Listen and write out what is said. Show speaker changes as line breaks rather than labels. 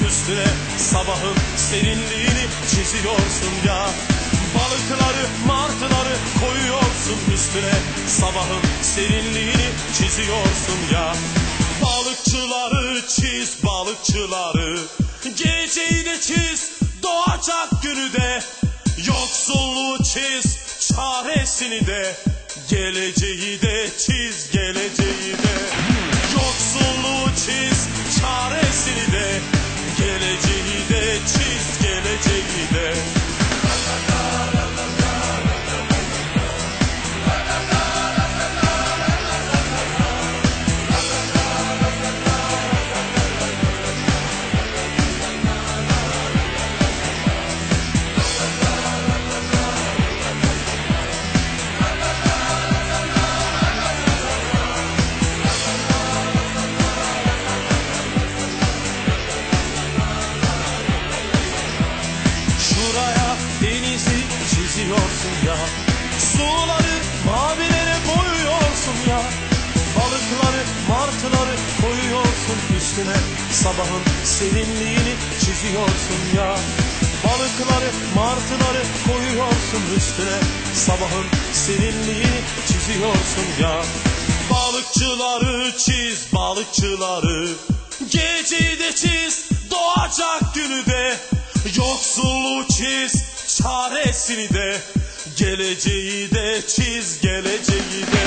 üstüne, sabahın serinliğini çiziyorsun ya. Balıkları, martıları koyuyorsun üstüne, sabahın serinliğini çiziyorsun ya. Balıkçıları çiz, balıkçıları, geceyi de çiz, doğacak günü de. Yoksulluğu çiz, çaresini de, geleceği de çiz, geleceği de. Yoksulluğu çiz, çaresini de, geleceği de çiz, geleceği de. Ya. Suları mavilere boyuyorsun ya. Balıkları, martıları koyuyorsun üstüne, sabahın serinliğini çiziyorsun ya. Balıkları, martıları koyuyorsun üstüne, sabahın serinliğini çiziyorsun ya. Balıkçıları çiz, balıkçıları, geceyi de çiz, doğacak günü de. Yoksulluğu çiz, çaresini de, geleceği de çiz, geleceği de.